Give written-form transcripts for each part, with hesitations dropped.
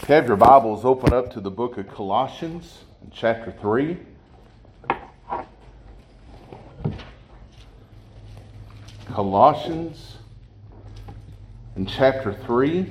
If you have your Bibles, open up to the book of Colossians, chapter 3. Colossians, in chapter 3.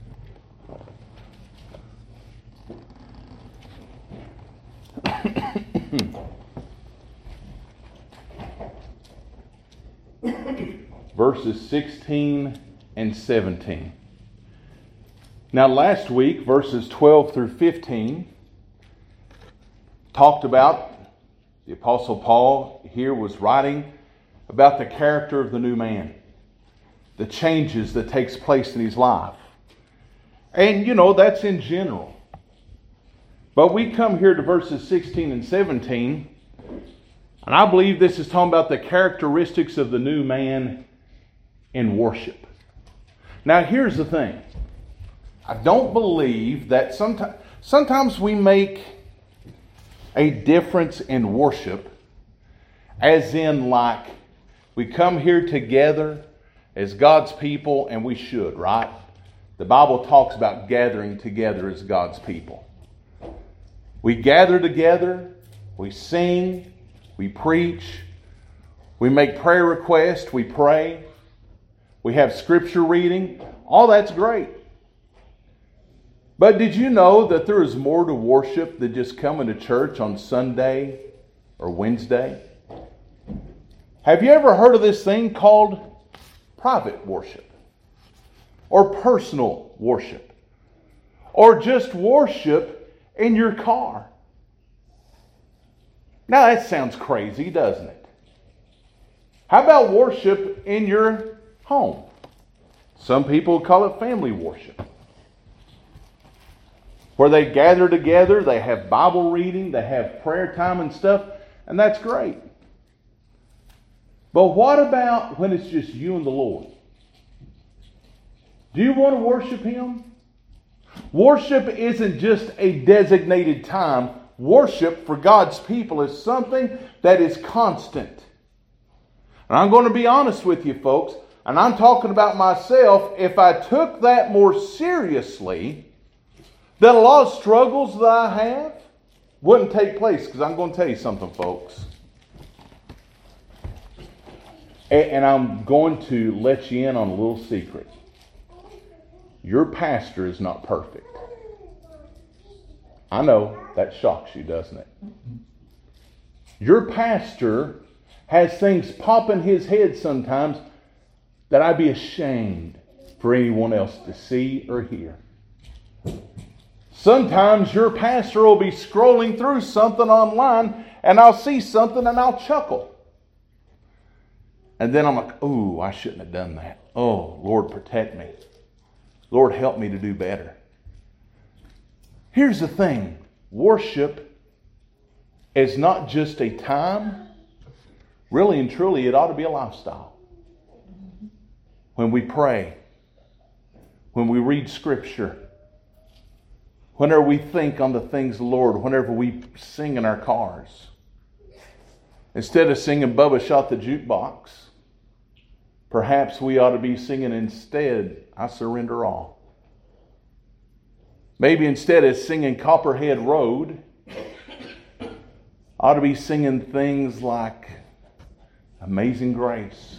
Verses 16 and 17. Now last week, verses 12 through 15 talked about, the Apostle Paul here was writing about the character of the new man, the changes that takes place in his life. And that's in general. But we come here to verses 16 and 17, and I believe this is talking about the characteristics of the new man in worship. Now here's the thing. I don't believe that sometimes we make a difference in worship, as in like we come here together as God's people, and we should, right? The Bible talks about gathering together as God's people. We gather together, we sing, we preach, we make prayer requests, we pray, we have scripture reading. All that's great. But did you know that there is more to worship than just coming to church on Sunday or Wednesday? Have you ever heard of this thing called private worship? Or personal worship? Or just worship in your car? Now that sounds crazy, doesn't it? How about worship in your home? Some people call it family worship, where they gather together, they have Bible reading, they have prayer time and stuff, and that's great. But what about when it's just you and the Lord? Do you want to worship Him? Worship isn't just a designated time. Worship for God's people is something that is constant. And I'm going to be honest with you, folks, and I'm talking about myself. If I took that more seriously, then a lot of struggles that I have wouldn't take place. Because I'm going to tell you something, folks. And I'm going to let you in on a little secret. Your pastor is not perfect. I know, that shocks you, doesn't it? Your pastor has things pop in his head sometimes that I'd be ashamed for anyone else to see or hear. Sometimes your pastor will be scrolling through something online and I'll see something and I'll chuckle. And then I'm like, ooh, I shouldn't have done that. Oh, Lord, protect me. Lord, help me to do better. Here's the thing. Worship is not just a time. Really and truly, it ought to be a lifestyle. When we pray, when we read Scripture, whenever we think on the things of the Lord, whenever we sing in our cars. Instead of singing Bubba Shot the Jukebox, perhaps we ought to be singing instead, I Surrender All. Maybe instead of singing Copperhead Road, ought to be singing things like Amazing Grace.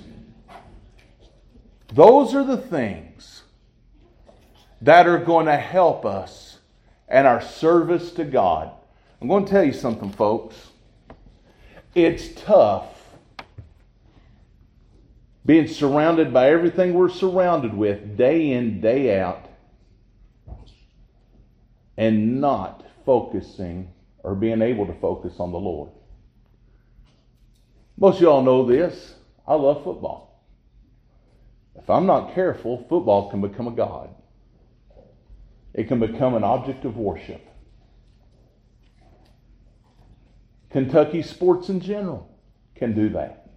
Those are the things that are going to help us and our service to God. I'm going to tell you something, folks. It's tough being surrounded by everything we're surrounded with day in, day out, and not focusing or being able to focus on the Lord. Most of y'all know this. I love football. If I'm not careful, football can become a god. It can become an object of worship. Kentucky sports in general can do that.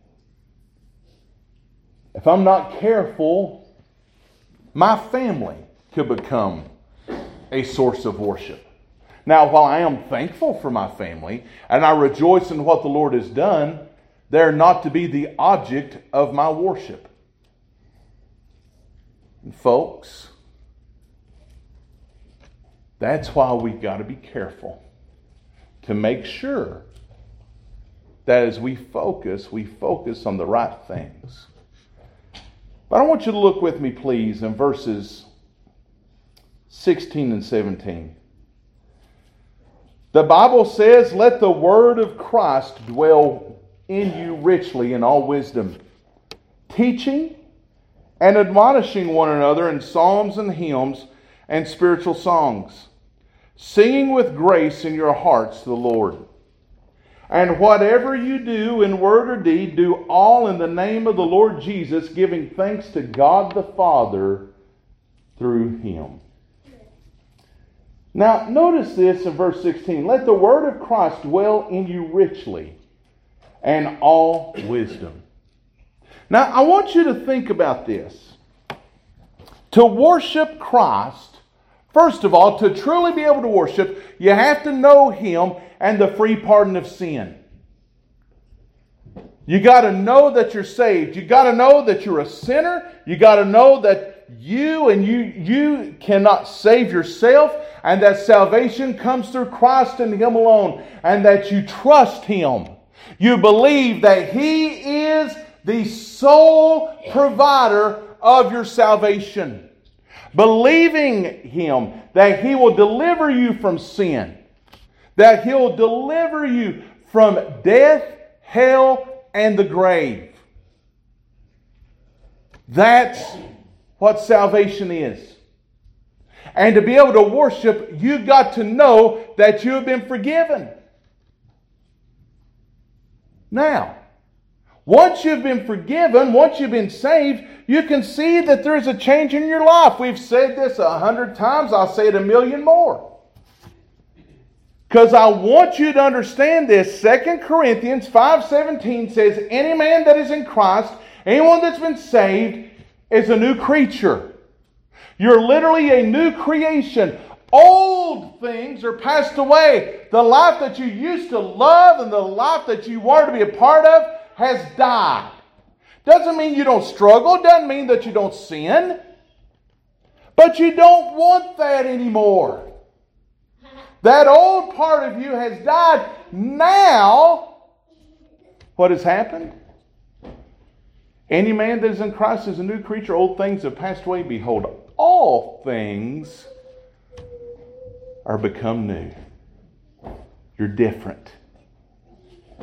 If I'm not careful, my family could become a source of worship. Now, while I am thankful for my family and I rejoice in what the Lord has done, they're not to be the object of my worship. And folks, That's why we've got to be careful to make sure that as we focus on the right things. But I want you to look with me, please, in verses 16 and 17. The Bible says, "Let the word of Christ dwell in you richly in all wisdom, teaching and admonishing one another in psalms and hymns and spiritual songs, singing with grace in your hearts to the Lord. And whatever you do in word or deed, do all in the name of the Lord Jesus, giving thanks to God the Father through Him." Now, notice this in verse 16. "Let the word of Christ dwell in you richly and all wisdom." Now, I want you to think about this. To worship Christ, first of all, to truly be able to worship, you have to know Him and the free pardon of sin. You got to know that you're saved. You got to know that you're a sinner. You got to know that you cannot save yourself, and that salvation comes through Christ and Him alone, and that you trust Him. You believe that He is the sole provider of your salvation. Believing Him that He will deliver you from sin, that He'll deliver you from death, hell, and the grave. That's what salvation is. And to be able to worship, you've got to know that you have been forgiven. Now, once you've been forgiven, once you've been saved, you can see that there's a change in your life. We've said this 100 times. I'll say it 1,000,000 more. Because I want you to understand this. 2 Corinthians 5:17 says, "Any man that is in Christ, anyone that's been saved, is a new creature." You're literally a new creation. Old things are passed away. The life that you used to love and the life that you wanted to be a part of has died. Doesn't mean you don't struggle. Doesn't mean that you don't sin. But you don't want that anymore. That old part of you has died. Now, what has happened? Any man that is in Christ is a new creature. Old things have passed away. Behold, all things are become new. You're different. I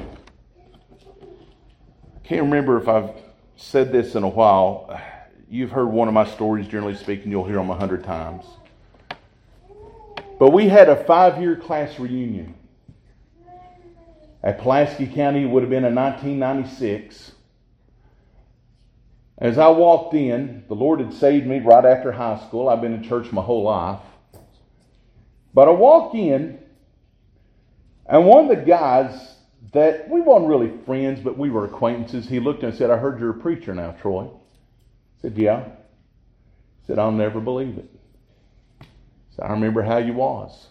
can't remember if I've said this in a while. You've heard one of my stories, generally speaking. You'll hear them 100 times. But we had a 5-year class reunion at Pulaski County. It would have been in 1996. As I walked in, the Lord had saved me right after high school. I've been in church my whole life. But I walked in, and one of the guys that we weren't really friends, but we were acquaintances, he looked and said, "I heard you're a preacher now, Troy." I said, "Yeah." He said, "I'll never believe it." I remember how you was.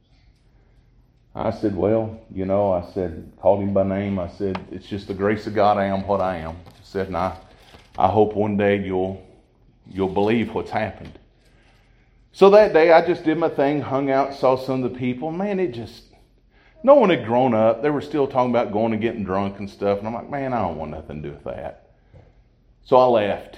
I said, "Well, I said, called him by name. I said, it's just the grace of God I am what I am." I said, and I hope one day you'll believe what's happened. So that day I just did my thing, hung out, saw some of the people. Man, no one had grown up. They were still talking about going and getting drunk and stuff. And I'm like, man, I don't want nothing to do with that. So I left.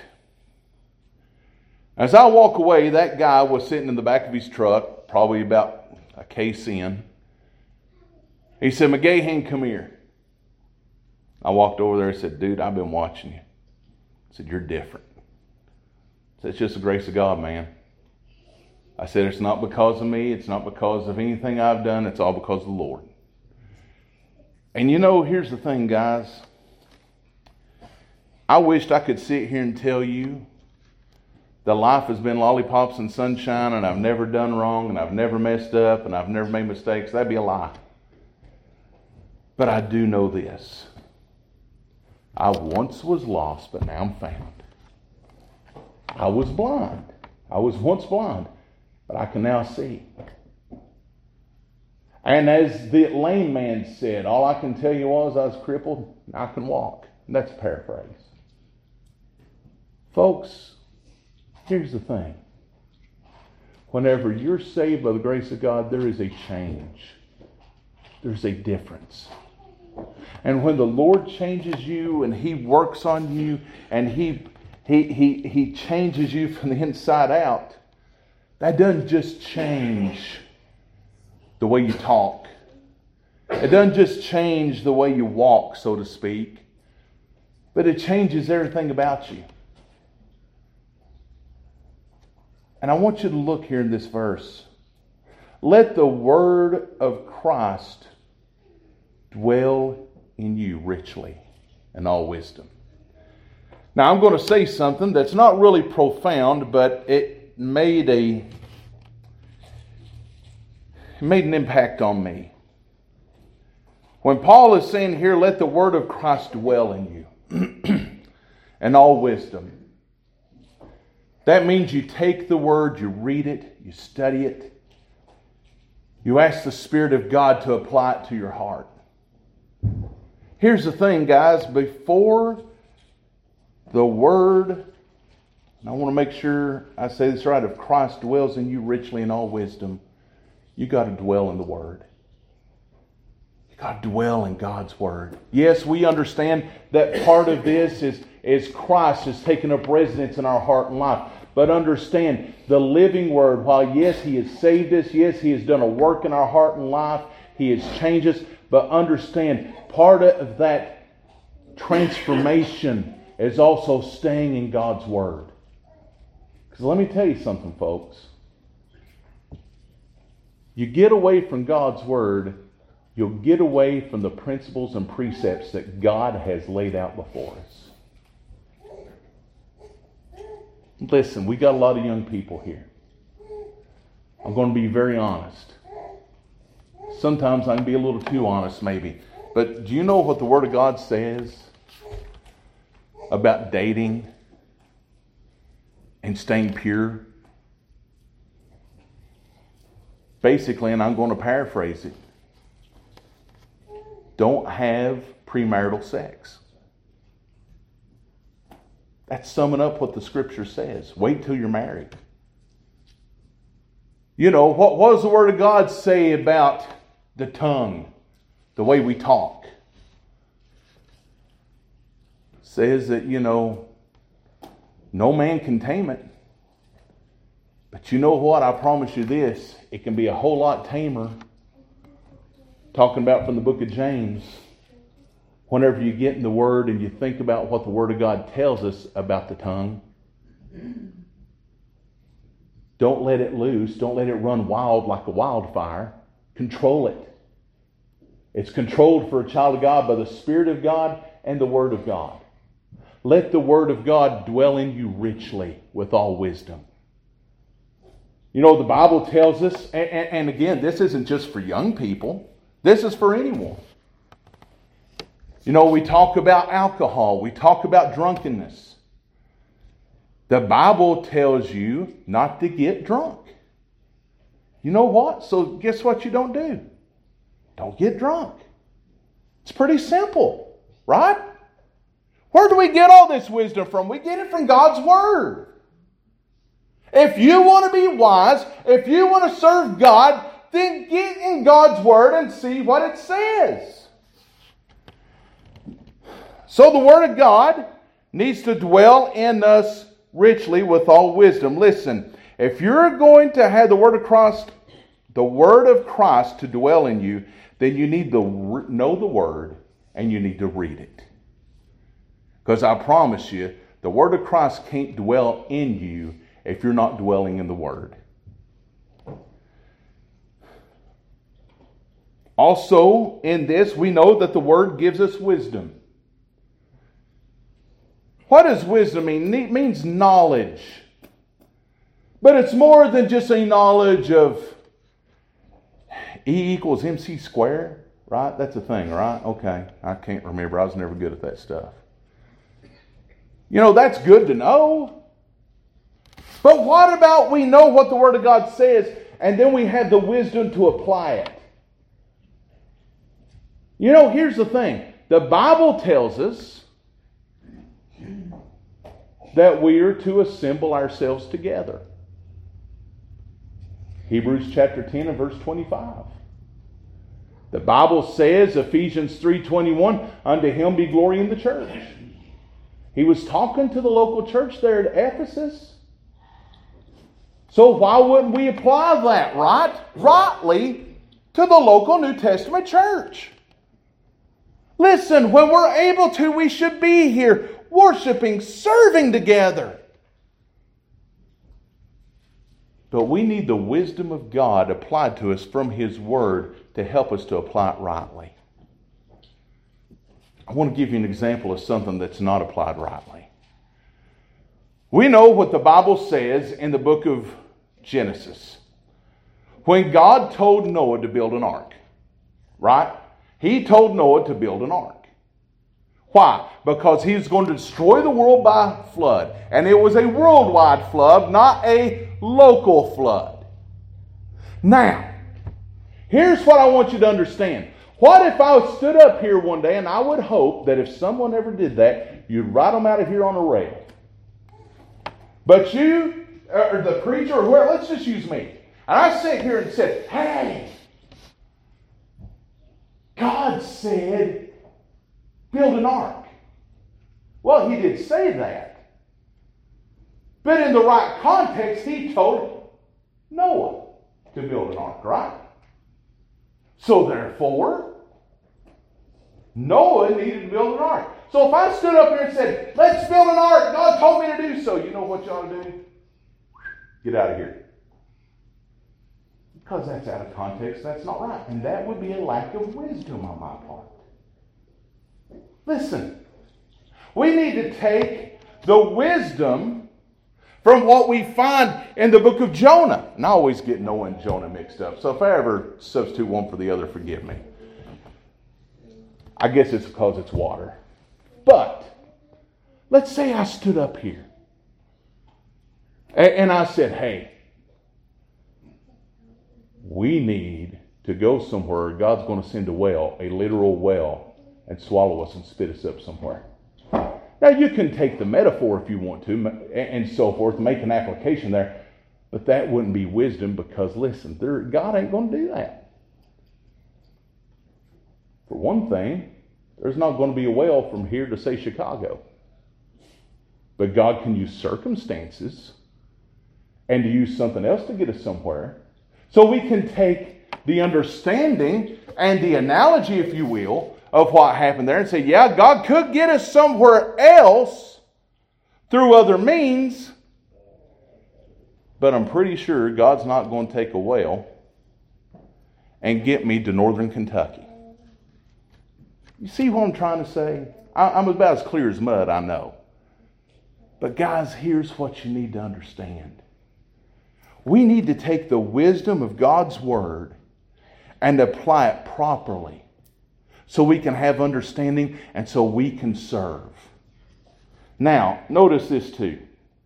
As I walk away, that guy was sitting in the back of his truck, probably about a case in. He said, "McGahan, come here." I walked over there and said, "Dude, I've been watching you." I said, "You're different." I said, "It's just the grace of God, man." I said, "It's not because of me. It's not because of anything I've done. It's all because of the Lord." And here's the thing, guys. I wished I could sit here and tell you that life has been lollipops and sunshine, and I've never done wrong, and I've never messed up, and I've never made mistakes. That'd be a lie. But I do know this. I once was lost, but now I'm found. I was blind. I was once blind, but I can now see. And as the lame man said, all I can tell you was I was crippled, and I can walk. And that's a paraphrase. Folks, here's the thing. Whenever you're saved by the grace of God, there is a change. There's a difference. And when the Lord changes you and He works on you and He changes you from the inside out, that doesn't just change the way you talk. It doesn't just change the way you walk, so to speak, but it changes everything about you. And I want you to look here in this verse. Let the word of Christ dwell in you richly in all wisdom. Now I'm going to say something that's not really profound, but it made an impact on me. When Paul is saying here, let the word of Christ dwell in you and all wisdom. That means you take the word, you read it, you study it. You ask the Spirit of God to apply it to your heart. Here's the thing, guys. Before the word, and I want to make sure I say this right, if Christ dwells in you richly in all wisdom, you got to dwell in the word. You got to dwell in God's word. Yes, we understand that part of this is Christ has taken up residence in our heart and life. But understand, the living word, while yes, He has saved us, yes, He has done a work in our heart and life, He has changed us, but understand, part of that transformation is also staying in God's word. Because let me tell you something, folks. You get away from God's word, you'll get away from the principles and precepts that God has laid out before us. Listen, we got a lot of young people here. I'm going to be very honest. Sometimes I can be a little too honest, maybe. But do you know what the Word of God says about dating and staying pure? Basically, and I'm going to paraphrase it, don't have premarital sex. That's summing up what the Scripture says. Wait till you're married. You know, what does the Word of God say about the tongue, the way we talk? It says that, no man can tame it. But you know what? I promise you this. It can be a whole lot tamer. Talking about from the book of James. Whenever you get in the Word and you think about what the Word of God tells us about the tongue, don't let it loose. Don't let it run wild like a wildfire. Control it. It's controlled for a child of God by the Spirit of God and the Word of God. Let the Word of God dwell in you richly with all wisdom. The Bible tells us, and again, this isn't just for young people. This is for anyone. We talk about alcohol. We talk about drunkenness. The Bible tells you not to get drunk. You know what? So guess what you don't do? Don't get drunk. It's pretty simple, right? Where do we get all this wisdom from? We get it from God's Word. If you want to be wise, if you want to serve God, then get in God's Word and see what it says. So the Word of God needs to dwell in us richly with all wisdom. Listen, if you're going to have the Word of Christ to dwell in you, then you need to know the Word and you need to read it. Because I promise you, the Word of Christ can't dwell in you if you're not dwelling in the Word. Also, in this, we know that the Word gives us wisdom. What does wisdom mean? It means knowledge. But it's more than just a knowledge of E equals MC squared, right? That's a thing, right? Okay, I can't remember. I was never good at that stuff. That's good to know. But what about we know what the Word of God says, and then we have the wisdom to apply it? Here's the thing. The Bible tells us that we are to assemble ourselves together. Hebrews chapter 10 and verse 25. The Bible says, Ephesians 3:21, unto him be glory in the church. He was talking to the local church there at Ephesus. So why wouldn't we apply that rightly to the local New Testament church? Listen, when we're able to, we should be here worshiping, serving together. But we need the wisdom of God applied to us from His Word to help us to apply it rightly. I want to give you an example of something that's not applied rightly. We know what the Bible says in the book of Genesis. When God told Noah to build an ark, right? He told Noah to build an ark. Why? Because he was going to destroy the world by flood. And it was a worldwide flood, not a local flood. Now, here's what I want you to understand. What if I stood up here one day, and I would hope that if someone ever did that, you'd write them out of here on a rail. But you, or the preacher, or whoever, let's just use me. And I sit here and said, hey, God said, build an ark. Well, He did say that. But in the right context, He told Noah to build an ark, right? So therefore, Noah needed to build an ark. So if I stood up here and said, let's build an ark, God told me to do so, you know what you ought to do? Get out of here. Because that's out of context, that's not right. And that would be a lack of wisdom on my part. Listen, we need to take the wisdom from what we find in the book of Jonah. And I always get Noah and Jonah mixed up. So if I ever substitute one for the other, forgive me. I guess it's because it's water. But let's say I stood up here and I said, hey, we need to go somewhere. God's going to send a whale, a literal whale, and swallow us and spit us up somewhere. Now, you can take the metaphor if you want to and so forth, make an application there, but that wouldn't be wisdom because, listen, God ain't going to do that. For one thing, there's not going to be a whale from here to, say, Chicago. But God can use circumstances and to use something else to get us somewhere. So we can take the understanding and the analogy, if you will, of what happened there and say, yeah, God could get us somewhere else through other means, but I'm pretty sure God's not going to take a whale and get me to northern Kentucky. You see what I'm trying to say? I'm about as clear as mud, I know. But guys, here's what you need to understand. We need to take the wisdom of God's Word and apply it properly so we can have understanding and so we can serve. Now, notice this too.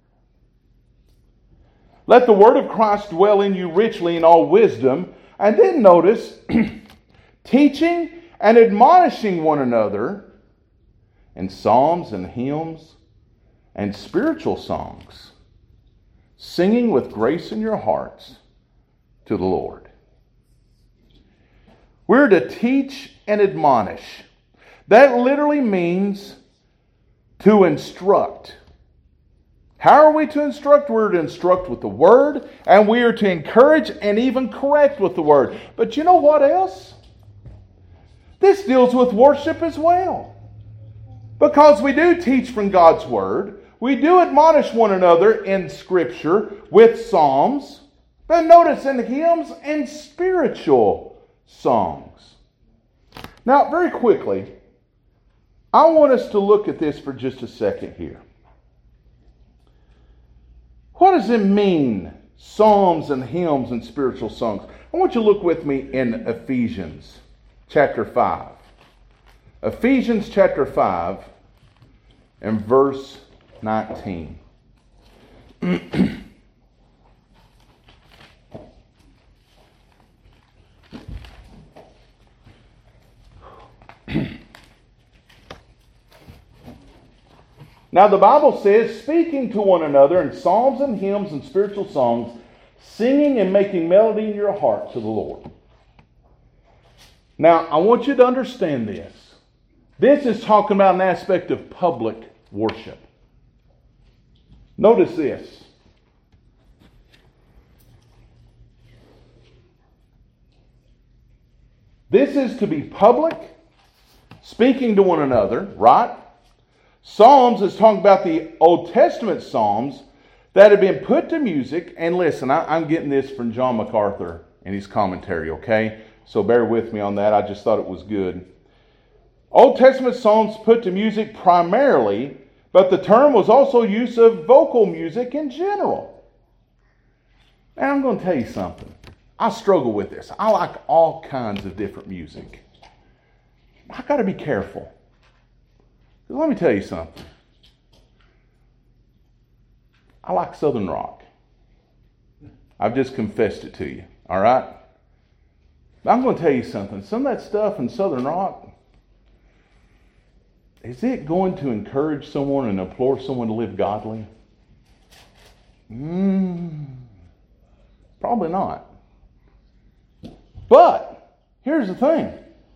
Let the Word of Christ dwell in you richly in all wisdom. And then notice, teaching and admonishing one another in psalms and hymns and spiritual songs, singing with grace in your hearts to the Lord. We're to teach and admonish. That literally means to instruct. How are we to instruct? We're to instruct with the Word, and we are to encourage and even correct with the Word. But you know what else? This deals with worship as well. Because we do teach from God's Word. We do admonish one another in Scripture with psalms. But notice in hymns and spiritual songs. Now, very quickly, I want us to look at this for just a second here. What does it mean, psalms and hymns and spiritual songs? I want you to look with me in Ephesians chapter 5. Ephesians chapter 5 and verse 19. Now the Bible says, speaking to one another in psalms and hymns and spiritual songs, Singing and making melody in your heart to the Lord. Now, I want you to understand this. This is talking about an aspect of public worship. Notice this. This is to be public, speaking to one another, right? Psalms is talking about the Old Testament Psalms that have been put to music. And listen, I'm getting this from John MacArthur in his commentary, okay? So bear with me on that. I just thought it was good. Old Testament Psalms put to music primarily, but the term was also used of vocal music in general. And I'm going to tell you something. I struggle with this. I like all kinds of different music. I got to be careful. Let me tell you something. I like Southern rock. I've just confessed it to you. All right? I'm going to tell you something. Some of that stuff in Southern rock, is it going to encourage someone and implore someone to live godly? Probably not. But here's the thing.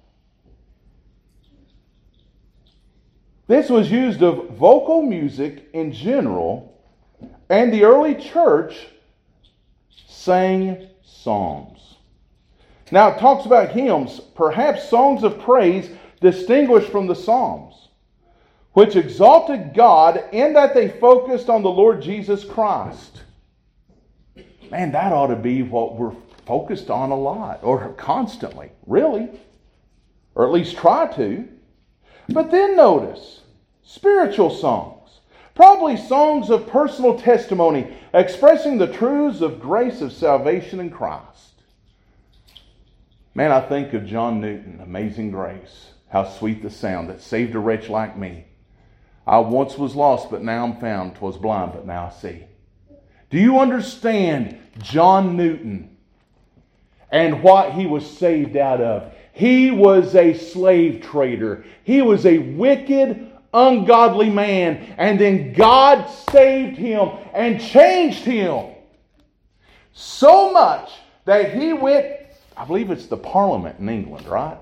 This was used of vocal music in general, and the early church sang psalms. Now it talks about hymns, perhaps songs of praise distinguished from the psalms, which exalted God in that they focused on the Lord Jesus Christ. Man, that ought to be what we're focused on a lot, or constantly, really. Or at least try to. But then notice, spiritual songs. Probably songs of personal testimony, expressing the truths of grace of salvation in Christ. Man, I think of John Newton, Amazing Grace. How sweet the sound that saved a wretch like me. I once was lost, but now I'm found. 'Twas blind, but now I see. Do you understand John Newton and what he was saved out of? He was a slave trader. He was a wicked, ungodly man. And then God saved him and changed him. So much that he went, I believe it's the Parliament in England, right?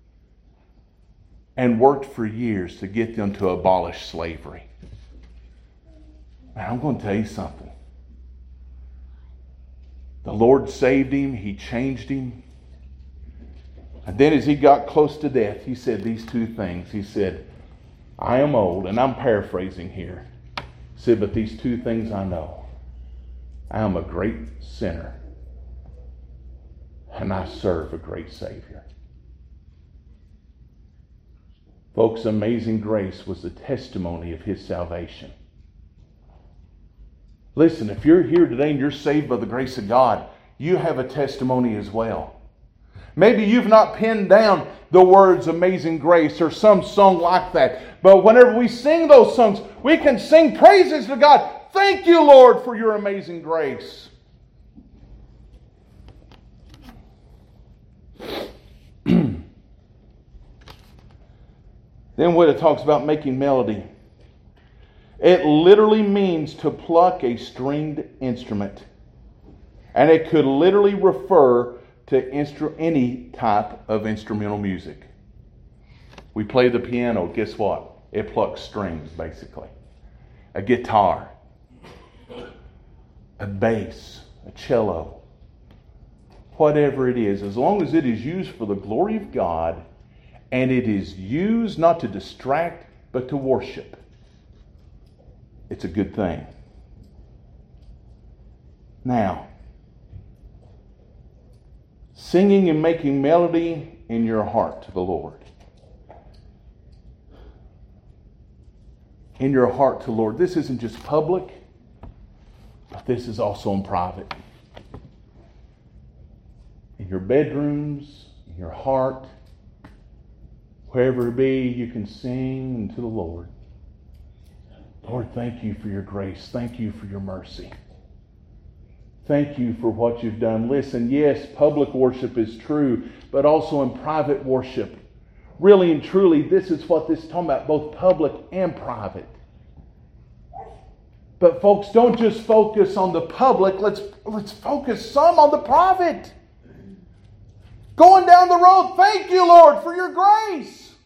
And worked for years to get them to abolish slavery. And I'm going to tell you something. The Lord saved him. He changed him. And then as he got close to death, he said these two things. He said, I am old, and I'm paraphrasing here. He said, but these two things I know. I am a great sinner, and I serve a great Savior. Folks, Amazing Grace was the testimony of his salvation. Listen, if you're here today and you're saved by the grace of God, you have a testimony as well. Maybe you've not penned down the words Amazing Grace or some song like that. But whenever we sing those songs, we can sing praises to God. Thank you, Lord, for your amazing grace. Then when it talks about making melody, it literally means to pluck a stringed instrument. And it could literally refer to any type of instrumental music. We play the piano, guess what? It plucks strings, basically. A guitar, a bass, a cello, whatever it is, as long as it is used for the glory of God, and it is used not to distract, but to worship, it's a good thing. Now, singing and making melody in your heart to the Lord. In your heart to the Lord. This isn't just public, but this is also in private. In your bedrooms, in your heart, wherever it be, you can sing to the Lord. Lord, thank you for your grace. Thank you for your mercy. Thank you for what you've done. Listen, yes, public worship is true, but also in private worship. Really and truly, this is what this is talking about, both public and private. But folks, don't just focus on the public. Let's focus some on the private. Going down the road, thank you, Lord, for your grace.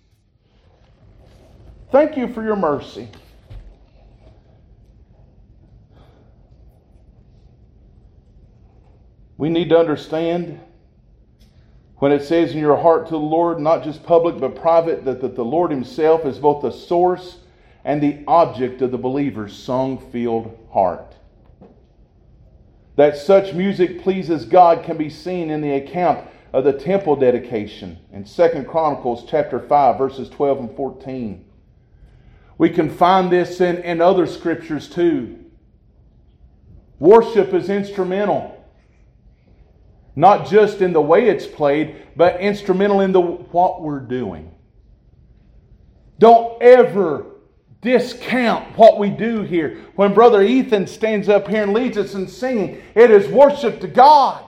Thank you for your mercy. We need to understand when it says in your heart to the Lord, not just public but private, that the Lord Himself is both the source and the object of the believer's song-filled heart. That such music pleases God can be seen in the account of the temple dedication in 2 Chronicles chapter 5, verses 12 and 14. We can find this in other scriptures too. Worship is instrumental. Not just in the way it's played, but instrumental in what we're doing. Don't ever discount what we do here. When Brother Ethan stands up here and leads us in singing, it is worship to God.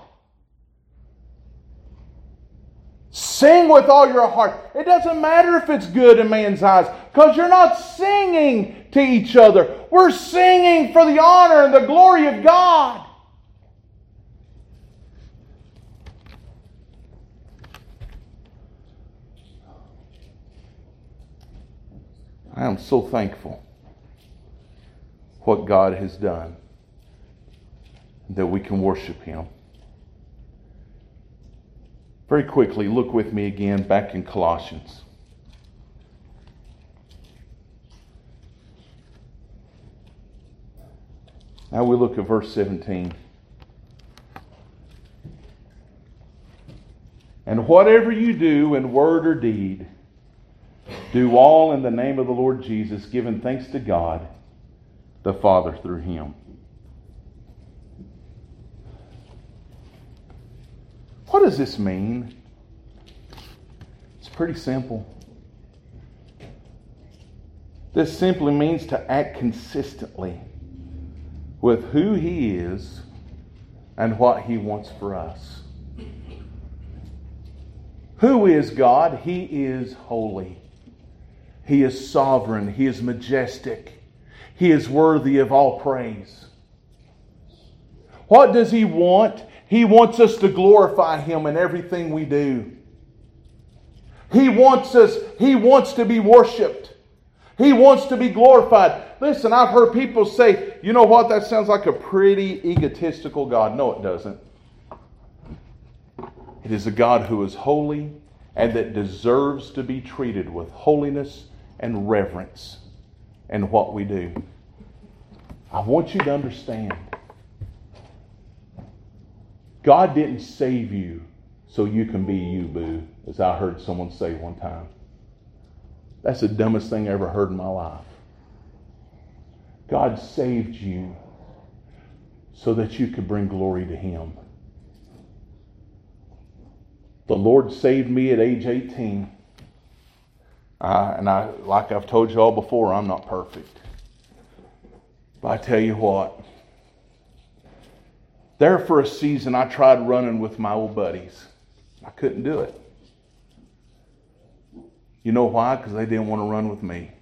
Sing with all your heart. It doesn't matter if it's good in man's eyes, because you're not singing to each other. We're singing for the honor and the glory of God. I am so thankful what God has done, that we can worship Him. Very quickly, look with me again back in Colossians. Now we look at verse 17. And whatever you do in word or deed, do all in the name of the Lord Jesus, giving thanks to God, the Father, through Him. What does this mean? It's pretty simple. This simply means to act consistently with who He is and what He wants for us. Who is God? He is holy. He is sovereign. He is majestic. He is worthy of all praise. What does He want? He wants us to glorify Him in everything we do. He wants to be worshipped. He wants to be glorified. Listen, I've heard people say, you know what, that sounds like a pretty egotistical God. No, it doesn't. It is a God who is holy and that deserves to be treated with holiness and reverence in what we do. I want you to understand, God didn't save you so you can be you, boo, as I heard someone say one time. That's the dumbest thing I ever heard in my life. God saved you so that you could bring glory to Him. The Lord saved me at age 18. Like I've told you all before, I'm not perfect. But I tell you what, there for a season I tried running with my old buddies. I couldn't do it. You know why? Because they didn't want to run with me.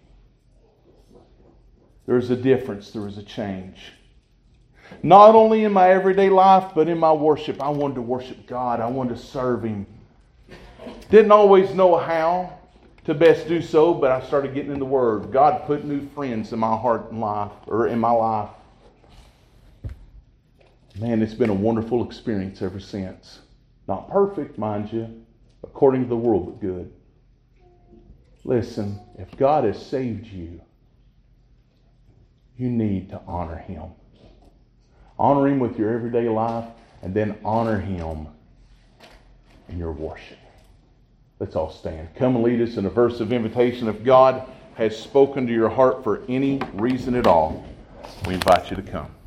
There was a difference. There was a change. Not only in my everyday life, but in my worship. I wanted to worship God. I wanted to serve Him. Didn't always know how to best do so, but I started getting in the Word. God put new friends in my heart and life, or in my life. Man, it's been a wonderful experience ever since. Not perfect, mind you, according to the world, but good. Listen, if God has saved you, you need to honor Him. Honor Him with your everyday life, and then honor Him in your worship. Let's all stand. Come and lead us in a verse of invitation. If God has spoken to your heart for any reason at all, we invite you to come.